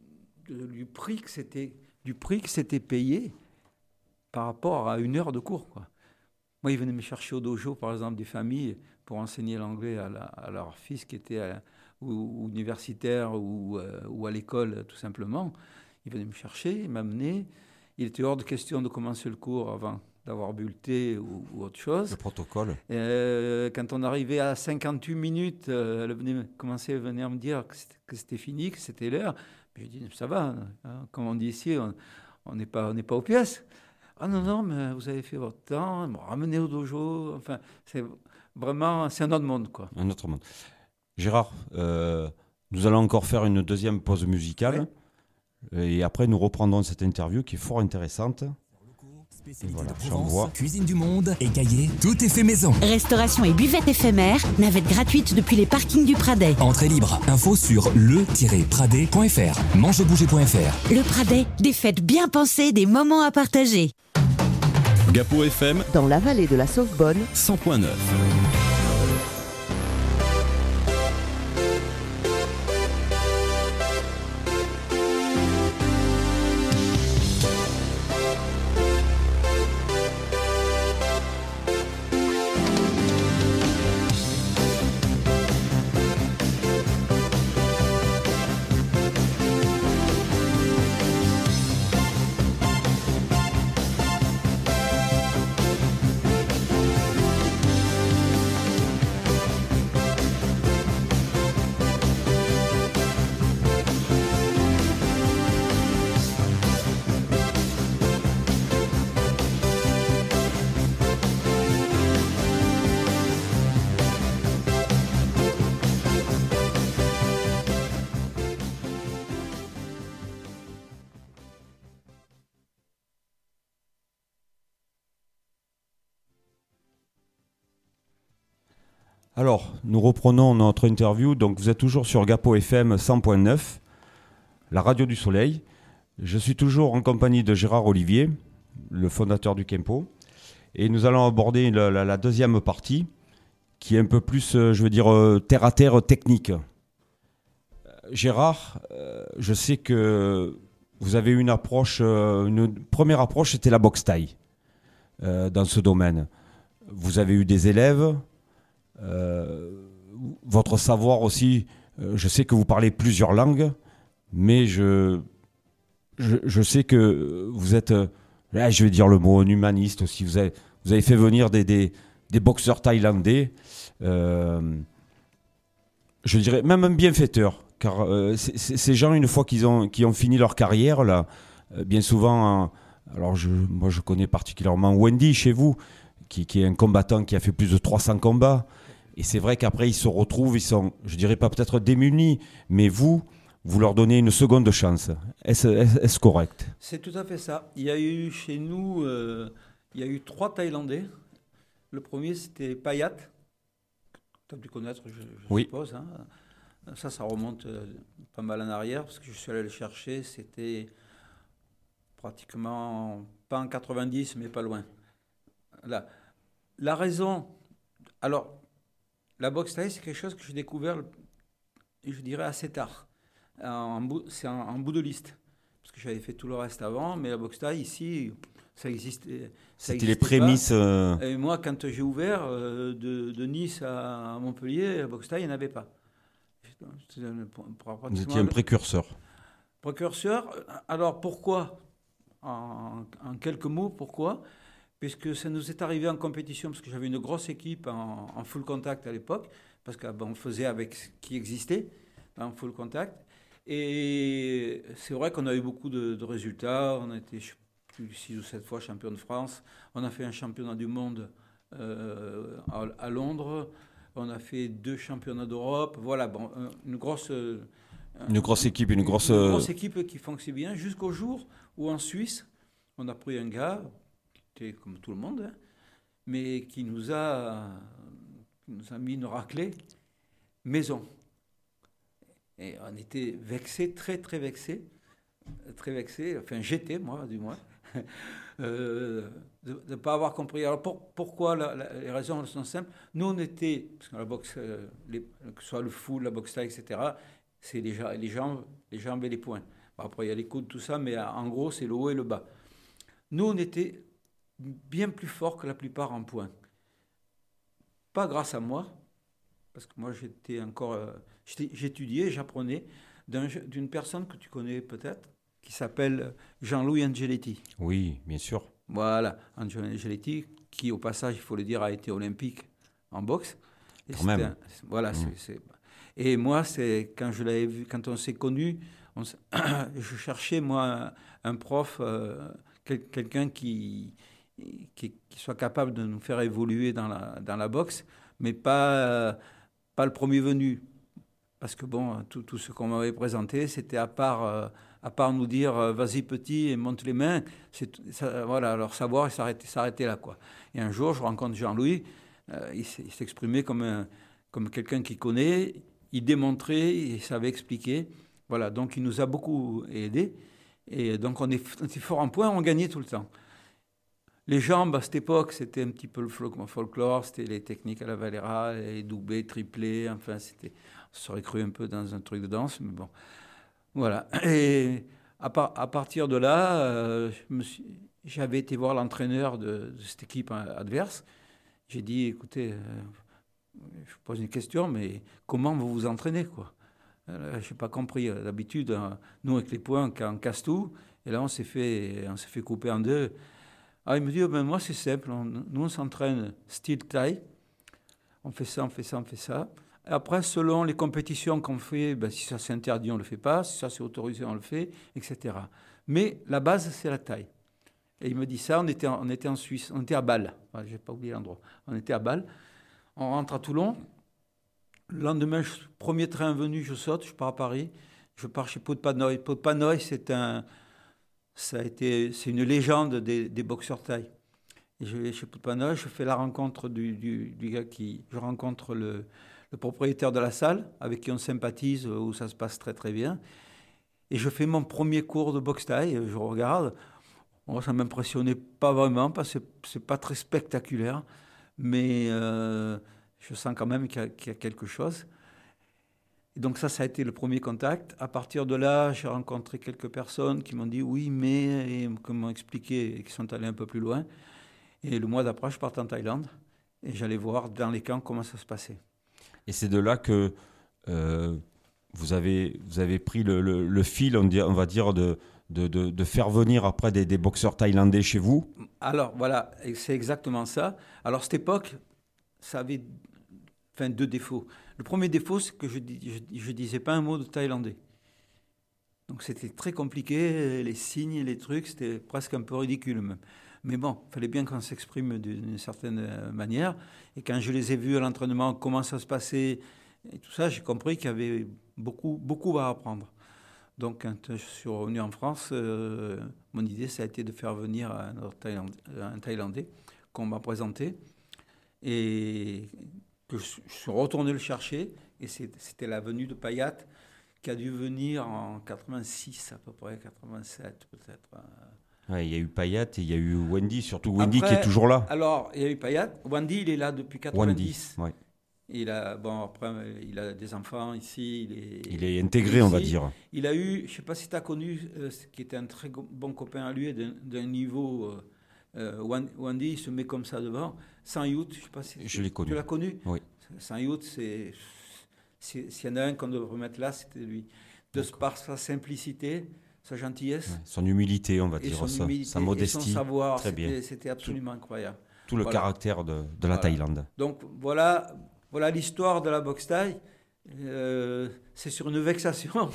prix que c'était payé par rapport à 1 heure de cours, quoi. Moi, ils venaient me chercher au dojo, par exemple, des familles pour enseigner l'anglais à leur fils qui était universitaire ou à l'école, tout simplement. Ils venaient me chercher, ils m'amenaient. Il était hors de question de commencer le cours avant d'avoir bu le thé ou autre chose. Le protocole. Quand on arrivait à 58 minutes, elle commençait à venir me dire que c'était fini, que c'était l'heure. Je dis, ça va, hein, comme on dit ici, on n'est pas aux pièces. Ah non, mais vous avez fait votre temps, ils m'ont ramené au dojo. Enfin, c'est un autre monde, quoi. Un autre monde. Gérard, nous allons encore faire une deuxième pause musicale. Ouais. Et après, nous reprendrons cette interview qui est fort intéressante. Voilà, cuisine du monde, écaillé, tout est fait maison. Restauration et buvette éphémère, navette gratuite depuis les parkings du Pradet. Entrée libre, info sur le-pradet.fr, mangebouger.fr. Le Pradet, des fêtes bien pensées, des moments à partager. Gapo FM, dans la vallée de la Sauvebonne, 100.9. Alors, nous reprenons notre interview. Donc, vous êtes toujours sur Gapo FM 100.9, la radio du soleil. Je suis toujours en compagnie de Gérard Olivier, le fondateur du Kempo. Et nous allons aborder la deuxième partie, qui est un peu plus, terre-à-terre technique. Gérard, je sais que vous avez eu une première approche, c'était la boxe thaï dans ce domaine. Vous avez eu des élèves. Votre savoir aussi, je sais que vous parlez plusieurs langues, mais je sais que vous êtes, je vais dire le mot, un humaniste aussi. Vous avez fait venir des boxeurs thaïlandais, je dirais même un bienfaiteur, car ces gens, une fois qui ont fini leur carrière, là, bien souvent, alors moi je connais particulièrement Wendy chez vous, qui est un combattant qui a fait plus de 300 combats. Et c'est vrai qu'après, ils se retrouvent, ils sont, je dirais pas peut-être démunis, mais vous leur donnez une seconde chance. Est-ce correct ? C'est tout à fait ça. Il y a eu chez nous, il y a eu 3 Thaïlandais. Le premier, c'était Payat. Tu as dû connaître, je suppose. Hein. Ça remonte pas mal en arrière, parce que je suis allé le chercher. C'était pratiquement, pas en 90, mais pas loin. Là. La raison... Alors... La boxe thaï, c'est quelque chose que j'ai découvert, je dirais, assez tard. C'est en bout de liste. Parce que j'avais fait tout le reste avant, mais la boxe thaï, ici, ça existait. C'était les prémices. Et moi, quand j'ai ouvert de Nice à Montpellier, la boxe thaï, il n'y en avait pas. Vous étiez un précurseur. Précurseur. Alors, pourquoi ? En quelques mots, pourquoi ? Puisque ça nous est arrivé en compétition, parce que j'avais une grosse équipe en full contact à l'époque, parce qu'on faisait avec ce qui existait en full contact. Et c'est vrai qu'on a eu beaucoup de résultats. On a été plus 6 ou 7 fois champion de France. On a fait un championnat du monde à Londres. On a fait 2 championnats d'Europe. Voilà, une grosse équipe, une grosse équipe qui fonctionnait bien, jusqu'au jour où en Suisse, on a pris un gars... comme tout le monde, hein, mais qui nous a mis une raclée maison. Et on était vexés, très très vexés, enfin j'étais, moi, du moins, de ne pas avoir compris. Alors pourquoi les raisons sont simples. Nous on était, parce que la boxe, que ce soit le full, la boxe taille, etc., c'est déjà les jambes et les poings. Bon, après il y a les coudes, tout ça, mais en gros c'est le haut et le bas. Nous on était bien plus fort que la plupart en points. Pas grâce à moi, parce que moi j'étudiais, j'apprenais d'une personne que tu connais peut-être, qui s'appelle Jean-Louis Angeletti. Oui, bien sûr. Voilà, Angeletti, qui au passage, il faut le dire, a été olympique en boxe. Et quand même. Voilà, Et moi, c'est quand je l'avais vu, quand on s'est connus, je cherchais moi un prof, quelqu'un qui soit capable de nous faire évoluer dans la boxe, mais pas le premier venu. Parce que bon, tout ce qu'on m'avait présenté, c'était à part nous dire vas-y petit et monte les mains, voilà, leur savoir s'arrêter là, quoi. Et un jour, je rencontre Jean-Louis, il s'exprimait comme quelqu'un qui connaît, il démontrait, il savait expliquer. Voilà, donc il nous a beaucoup aidés. Et donc on était fort en points, on gagnait tout le temps. Les jambes, à cette époque, c'était un petit peu le folklore, c'était les techniques à la Valera, les doublés, triplés, enfin, on serait cru un peu dans un truc de danse, mais bon, voilà. Et à partir de là, j'avais été voir l'entraîneur de cette équipe adverse. J'ai dit, écoutez, je vous pose une question, mais comment vous vous entraînez, quoi? Je n'ai pas compris. D'habitude, nous, avec les poings, on casse tout. Et là, on s'est fait couper en deux. Ah, il me dit, moi, c'est simple. Nous, on s'entraîne style taille. On fait ça, on fait ça, on fait ça. Et après, selon les compétitions qu'on fait, si ça c'est interdit, on ne le fait pas. Si ça c'est autorisé, on le fait, etc. Mais la base, c'est la taille. Et il me dit ça, on était en Suisse, on était à Bâle. Enfin, je n'ai pas oublié l'endroit. On était à Bâle. On rentre à Toulon. Le lendemain, premier train venu, je saute, je pars à Paris. Je pars chez Pau de Panoy. Pau de Panoy, c'est une légende des boxeurs thaï. Et je vais chez Pau de Panoy, je fais la rencontre du gars je rencontre le propriétaire de la salle, avec qui on sympathise, où ça se passe très très bien. Et je fais mon premier cours de boxe thaï, je regarde. Bon, ça ne m'impressionnait pas vraiment, parce que ce n'est pas très spectaculaire, mais je sens quand même qu'il y a quelque chose. Et donc ça a été le premier contact. À partir de là, j'ai rencontré quelques personnes qui m'ont dit oui, mais, et qui m'ont expliqué, et qui sont allés un peu plus loin. Et le mois d'après, je partais en Thaïlande, et j'allais voir dans les camps comment ça se passait. Et c'est de là que vous avez pris le fil, on va dire, de faire venir après des boxeurs thaïlandais chez vous? Alors, voilà, c'est exactement ça. Alors, cette époque, ça avait deux défauts. Le premier défaut, c'est que je ne disais pas un mot de thaïlandais. Donc, c'était très compliqué, les signes, les trucs, c'était presque un peu ridicule même. Mais bon, il fallait bien qu'on s'exprime d'une certaine manière. Et quand je les ai vus à l'entraînement, comment ça se passait, et tout ça, j'ai compris qu'il y avait beaucoup à apprendre. Donc, quand je suis revenu en France, mon idée, ça a été de faire venir un Thaïlandais qu'on m'a présenté et que je suis retourné le chercher. Et c'était la venue de Payat qui a dû venir en 86 à peu près, 87 peut-être. Ouais, il y a eu Payat et il y a eu Wendy, surtout Wendy qui est toujours là. Alors, il y a eu Payat. Wendy, il est là depuis 90. Wendy, ouais. Après, il a des enfants ici. Il est intégré, on va dire. Il a eu, je ne sais pas si tu as connu, qui était un très bon copain à lui, d'un niveau. Wendy, il se met comme ça devant. Sang-Yout, je ne sais pas si je l'ai connu. Tu l'as connu? Oui. Sang-Yout, s'il y en a un qu'on devrait remettre là, c'était lui. Par sa simplicité, sa gentillesse. Ouais, son humilité, on va dire ça. Sa modestie. Et son savoir, très bien. C'était absolument incroyable. Tout le caractère de la Thaïlande. Donc voilà l'histoire de la boxe thaï. C'est sur une vexation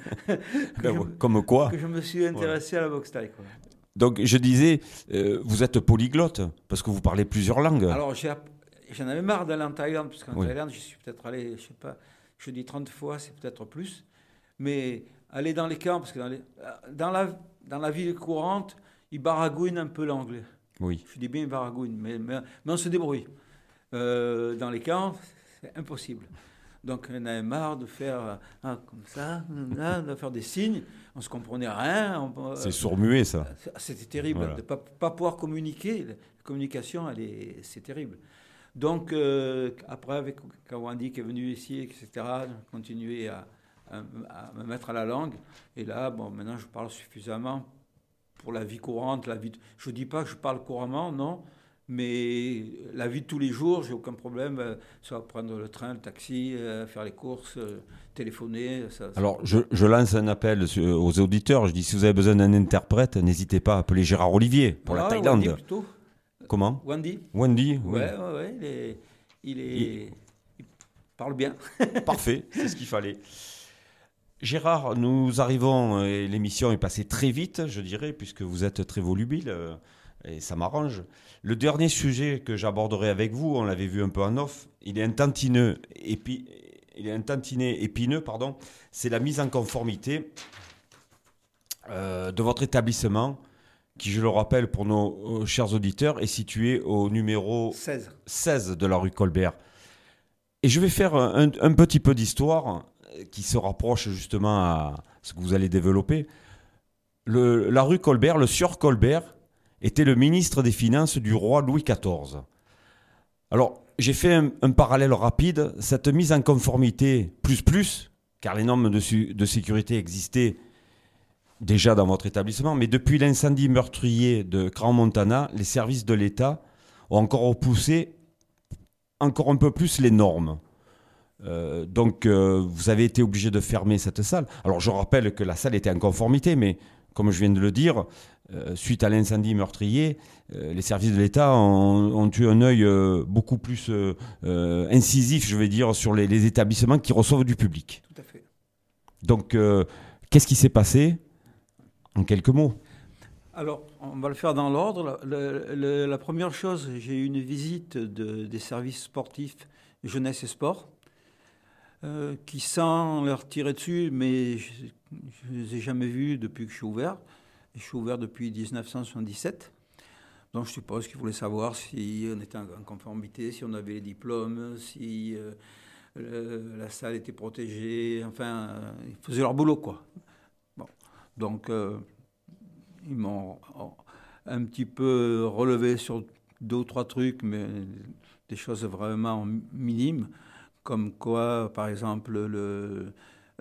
comme quoi que je me suis intéressé à la boxe thaï. Quoi. Donc je disais, vous êtes polyglotte parce que vous parlez plusieurs langues. Alors j'en avais marre d'aller en Thaïlande, parce qu'en Thaïlande, je suis peut-être allé, je sais pas, je dis 30 fois, c'est peut-être plus. Mais aller dans les camps, parce que dans la vie courante, ils baragouinent un peu l'anglais. Oui. Je dis bien ils baragouinent, mais on se débrouille. Dans les camps, c'est impossible. Donc on avait marre de faire comme ça, de faire des signes, on ne se comprenait rien. C'est sourd-muet, ça. C'était terrible, de ne pas pouvoir communiquer. La communication, c'est terrible. Donc après, quand Wendy qui est venu ici, etc., j'ai continué à me mettre à la langue. Et là, maintenant je parle suffisamment pour la vie courante. Je ne dis pas que je parle couramment, non. Mais la vie de tous les jours, j'ai aucun problème, soit prendre le train, le taxi, faire les courses, téléphoner. Alors, je lance un appel aux auditeurs. Je dis, si vous avez besoin d'un interprète, n'hésitez pas à appeler Gérard Olivier pour la Thaïlande. Wendy plutôt. Comment? Wendy, oui. Ouais, il parle bien. Parfait, c'est ce qu'il fallait. Gérard, nous arrivons, et l'émission est passée très vite, je dirais, puisque vous êtes très volubile. Et ça m'arrange. Le dernier sujet que j'aborderai avec vous, on l'avait vu un peu en off, il est un tantinet épineux, c'est la mise en conformité de votre établissement, qui, je le rappelle pour nos chers auditeurs, est situé au numéro 16 de la rue Colbert. Et je vais faire un petit peu d'histoire qui se rapproche justement à ce que vous allez développer. La rue Colbert, le sieur Colbert, était le ministre des Finances du roi Louis XIV. Alors, j'ai fait un parallèle rapide. Cette mise en conformité plus, car les normes de sécurité existaient déjà dans votre établissement, mais depuis l'incendie meurtrier de Crans-Montana, les services de l'État ont encore repoussé encore un peu plus les normes. Donc, vous avez été obligé de fermer cette salle. Alors, je rappelle que la salle était en conformité, mais comme je viens de le dire, suite à l'incendie meurtrier, les services de l'État ont eu un œil beaucoup plus incisif, je vais dire, sur les établissements qui reçoivent du public. Tout à fait. Donc, qu'est-ce qui s'est passé en quelques mots? Alors, on va le faire dans l'ordre. La première chose, j'ai eu une visite des services sportifs jeunesse et sport qui, sans leur tirer dessus, mais je ne les ai jamais vus depuis que je suis ouvert. Je suis ouvert depuis 1977. Donc, je suppose qu'ils voulaient savoir si on était en conformité, si on avait les diplômes, si la salle était protégée. Enfin, ils faisaient leur boulot, quoi. Bon. Donc, ils m'ont un petit peu relevé sur 2 ou 3 trucs, mais des choses vraiment minimes, comme quoi, par exemple, le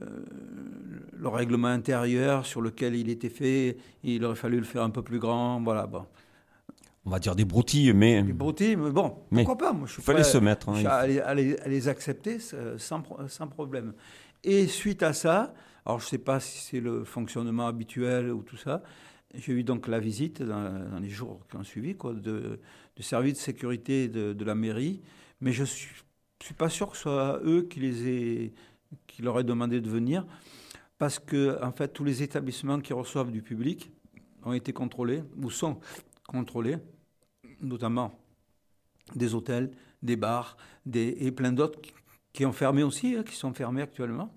règlement intérieur sur lequel il était fait, il aurait fallu le faire un peu plus grand, voilà. Bon. On va dire des broutilles, mais... Des broutilles, mais bon, pourquoi pas? Moi, je suis fallait se mettre. Hein, à les accepter sans problème. Et suite à ça, alors je ne sais pas si c'est le fonctionnement habituel ou tout ça, j'ai eu donc la visite dans les jours qui ont suivi du service de sécurité de la mairie, mais je ne suis pas sûr que ce soit eux qui leur aient demandé de venir, parce que en fait, tous les établissements qui reçoivent du public ont été contrôlés, ou sont contrôlés, notamment des hôtels, des bars, et plein d'autres qui ont fermé aussi, qui sont fermés actuellement.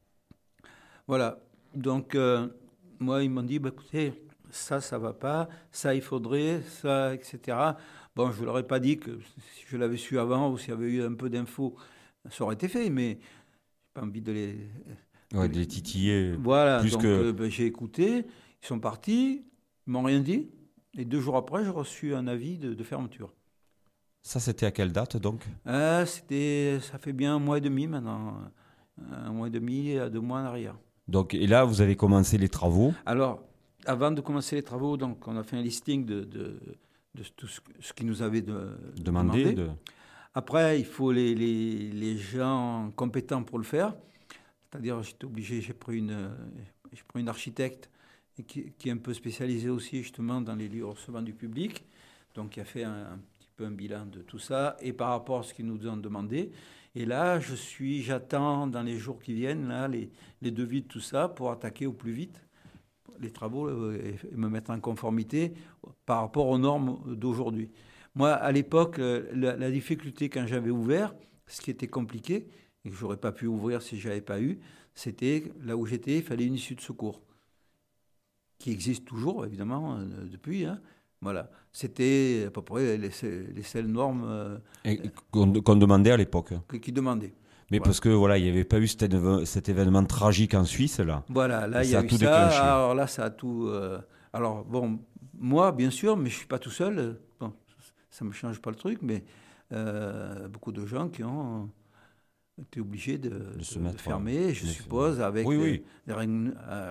Voilà, donc moi, ils m'ont dit, écoutez, ça ne va pas, ça, il faudrait, ça, etc. Bon, je ne leur ai pas dit que si je l'avais su avant ou s'il y avait eu un peu d'infos, ça aurait été fait, mais je n'ai pas envie de les titiller. Voilà, plus donc j'ai écouté, ils sont partis, ils ne m'ont rien dit, et 2 jours après, j'ai reçu un avis de fermeture. Ça, c'était à quelle date, donc? Ça fait bien 1 mois et demi maintenant, 1 mois et demi à 2 mois en arrière. Donc, et là, vous avez commencé les travaux? Alors, avant de commencer les travaux, donc, on a fait un listing de tout ce qu'ils nous avaient demandé. Après, il faut les gens compétents pour le faire. C'est-à-dire, j'étais obligé, j'ai pris une architecte qui est un peu spécialisée aussi justement dans les lieux recevant du public, donc qui a fait un petit peu un bilan de tout ça, et par rapport à ce qu'ils nous ont demandé. Et là, j'attends dans les jours qui viennent là, les devis de tout ça pour attaquer au plus vite les travaux et me mettre en conformité par rapport aux normes d'aujourd'hui. Moi, à l'époque, la difficulté quand j'avais ouvert, ce qui était compliqué, et que je n'aurais pas pu ouvrir si je n'avais pas eu, c'était là où j'étais, il fallait une issue de secours, qui existe toujours, évidemment, depuis. Hein. Voilà. C'était à peu près les seules normes qu'on demandait à l'époque. Qui demandaient. Mais voilà. Parce que voilà, il n'y avait pas eu cet événement tragique en Suisse là. Voilà, là il y a eu ça. Déclenché. Alors là, ça a tout. Alors bon, moi bien sûr, mais je suis pas tout seul. Bon, ça me change pas le truc, mais beaucoup de gens qui ont été obligés de fermer, je suppose, avec des règles,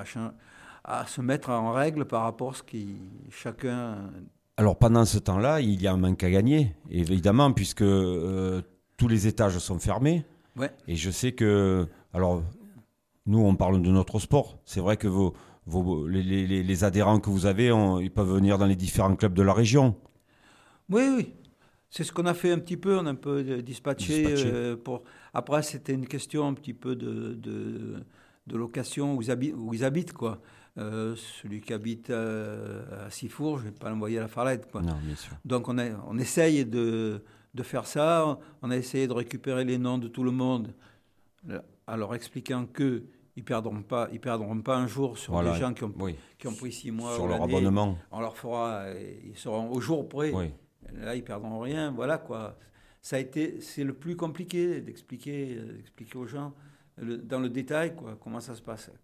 à se mettre en règle par rapport à ce qui chacun. Alors pendant ce temps-là, il y a un manque à gagner, évidemment, puisque tous les étages sont fermés. Ouais. Et je sais que, alors, nous, on parle de notre sport. C'est vrai que les adhérents que vous avez, ils peuvent venir dans les différents clubs de la région. Oui. C'est ce qu'on a fait un petit peu. On a un peu dispatché. Après, c'était une question un petit peu de location où ils habitent, quoi. Celui qui habite à Sifour, je ne vais pas l'envoyer à la Farlette, quoi. Non, bien sûr. Donc, on essaye de faire ça. On a essayé de récupérer les noms de tout le monde en leur expliquant qu'ils ne perdront pas un jour sur les gens qui ont pris 6 mois sur leur abonnement. On leur fera, ils seront au jour près. Oui. Là, ils ne perdront rien. Voilà quoi. C'est le plus compliqué d'expliquer aux gens dans le détail quoi, comment ça se passe.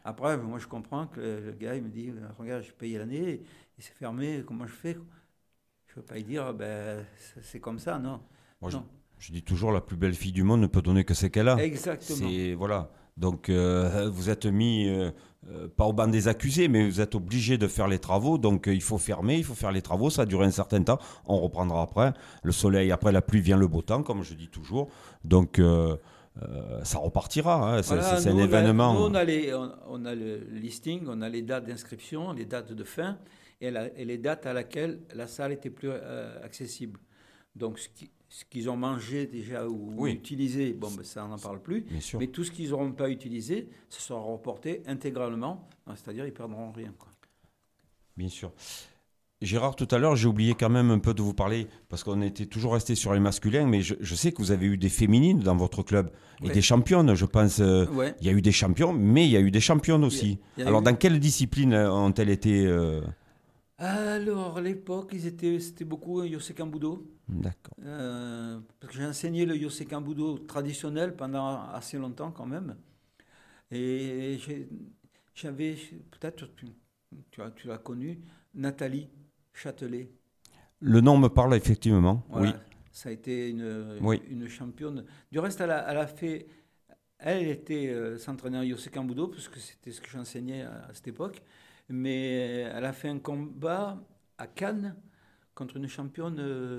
Après, moi, je comprends que le gars, il me dit, regarde, j'ai payé l'année, et c'est fermé, comment je fais? Je ne peux pas lui dire, c'est comme ça, non. Moi, non. Je dis toujours, la plus belle fille du monde ne peut donner que ce qu'elle a. Exactement. Voilà. Donc, vous êtes mis, pas au banc des accusés, mais vous êtes obligé de faire les travaux. Donc, il faut fermer, il faut faire les travaux. Ça a duré un certain temps. On reprendra après. Le soleil, après la pluie, vient le beau temps, comme je dis toujours. Donc, ça repartira. Hein. Voilà, c'est un événement. Nous, on a le listing, on a les dates d'inscription, les dates de fin et les dates à laquelle la salle était plus accessible. Donc, ce qu'ils ont mangé déjà ou utilisé, ça, on n'en parle plus. Mais tout ce qu'ils n'auront pas utilisé, ça sera reporté intégralement. C'est-à-dire, ils ne perdront rien, quoi. Bien sûr. Gérard, tout à l'heure, j'ai oublié quand même un peu de vous parler, parce qu'on était toujours resté sur les masculins, mais je sais que vous avez eu des féminines dans votre club, et des championnes, je pense. Il y a eu des champions, mais il y a eu des championnes aussi. Alors, dans quelle discipline ont-elles été Alors, à l'époque, c'était beaucoup Yosekan Budo. D'accord. Parce que j'ai enseigné le Yosekan Budo traditionnel pendant assez longtemps quand même. Et j'avais, peut-être tu l'as connue, Nathalie Châtelet. Le nom me parle effectivement, voilà, oui. Ça a été une championne. Du reste, elle était s'entraîneur Yosekan Budo, parce que c'était ce que j'enseignais à cette époque. Mais elle a fait un combat à Cannes contre une championne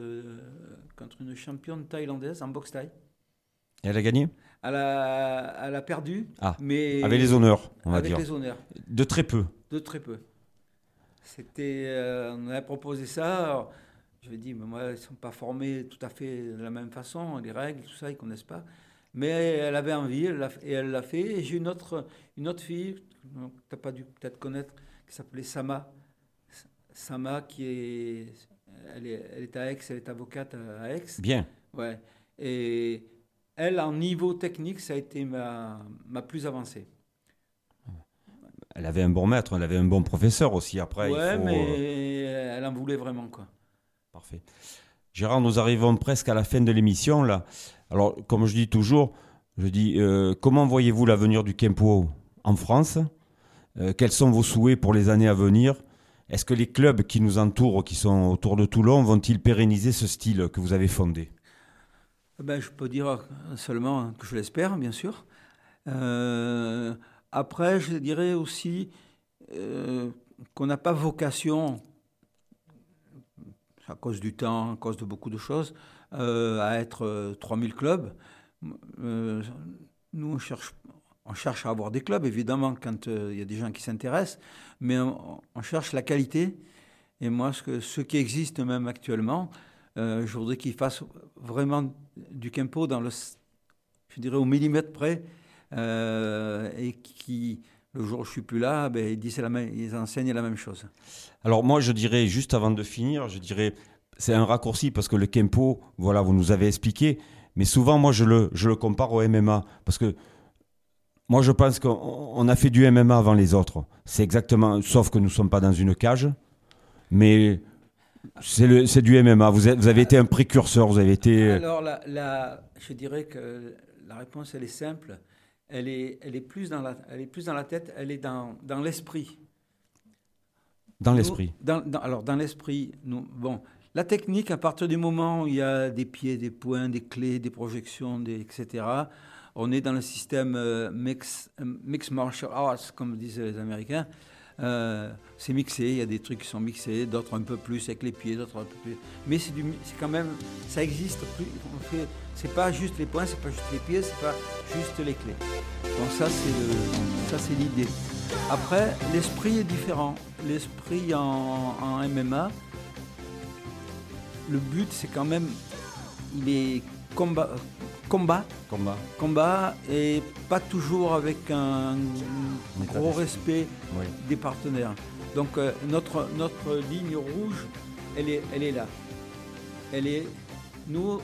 thaïlandaise en boxe thaï. Et elle a gagné ? Elle a perdu, mais avec les honneurs, on va dire. Avec les honneurs. De très peu. De très peu. On avait proposé ça. Alors, je lui ai dit, mais moi, ils ne sont pas formés tout à fait de la même façon, les règles, tout ça, ils ne connaissent pas. Mais elle avait envie, et elle l'a fait. Et j'ai une autre fille, que tu n'as pas dû peut-être connaître, qui s'appelait Sama. Sama, elle est à Aix, elle est avocate à Aix. Bien. Ouais. Et elle, en niveau technique, ça a été ma plus avancée. Elle avait un bon maître, elle avait un bon professeur aussi. Après, mais elle en voulait vraiment, quoi. Parfait. Gérard, nous arrivons presque à la fin de l'émission, là. Alors, comme je dis toujours, comment voyez-vous l'avenir du Kempo en France ? Quels sont vos souhaits pour les années à venir ? Est-ce que les clubs qui nous entourent, qui sont autour de Toulon, vont-ils pérenniser ce style que vous avez fondé ? Je peux dire seulement que je l'espère, bien sûr. Après, je dirais aussi qu'on n'a pas vocation, à cause du temps, à cause de beaucoup de choses, à être 3000 clubs. Nous, on cherche à avoir des clubs, évidemment, quand il y a des gens qui s'intéressent, mais on cherche la qualité. Et moi, ce qui existe même actuellement, je voudrais qu'ils fassent vraiment du Kempo je dirais au millimètre près, et qui, le jour où je ne suis plus là, ils enseignent la même chose. Alors moi, je dirais, juste avant de finir, c'est un raccourci parce que le Kempo, voilà, vous nous avez expliqué, mais souvent, moi, je le compare au MMA, parce que moi, je pense qu'on a fait du MMA avant les autres. C'est exactement, sauf que nous ne sommes pas dans une cage, mais c'est du MMA. Vous avez été un précurseur, vous avez été... Alors, je dirais que la réponse, elle est simple. Elle est plus dans la tête, elle est dans l'esprit. Dans l'esprit. Alors, dans l'esprit, la technique, à partir du moment où il y a des pieds, des points, des clés, des projections, etc., on est dans le système mixed martial arts, comme disent les Américains. C'est mixé, il y a des trucs qui sont mixés, d'autres un peu plus avec les pieds, d'autres un peu plus. Mais c'est quand même, ça existe plus. C'est pas juste les points, c'est pas juste les pieds, c'est pas juste les clés. Donc ça c'est l'idée. Après, l'esprit est différent. L'esprit en MMA, le but c'est quand même, il est combat et pas toujours avec un gros respect des partenaires. Donc notre ligne rouge, elle est là. Nous,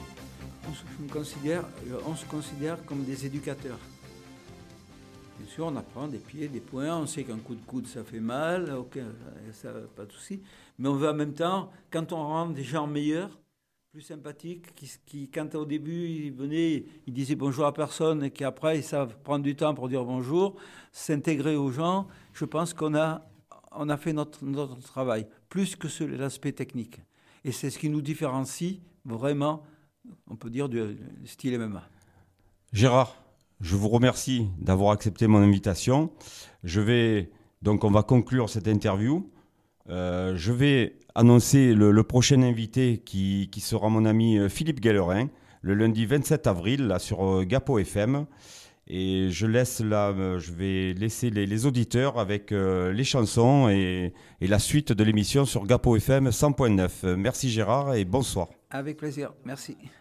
on se considère comme des éducateurs. Bien sûr, on apprend des pieds, des points, on sait qu'un coup de coude, ça fait mal, ok, ça, pas de souci. Mais on veut en même temps, quand on rend des gens meilleurs, plus sympathiques, qui quand au début ils venaient, ils disaient bonjour à personne et qu'après ils savent prendre du temps pour dire bonjour, s'intégrer aux gens. Je pense qu'on a fait notre travail, plus que l'aspect technique. Et c'est ce qui nous différencie vraiment, on peut dire, du style MMA. Gérard, je vous remercie d'avoir accepté mon invitation. On va conclure cette interview. Je vais annoncer le prochain invité qui sera mon ami Philippe Gallerin, le lundi 27 avril là, sur Gapo FM. Et je vais laisser les auditeurs avec les chansons et la suite de l'émission sur Gapo FM 100.9. Merci Gérard et bonsoir. Avec plaisir, merci.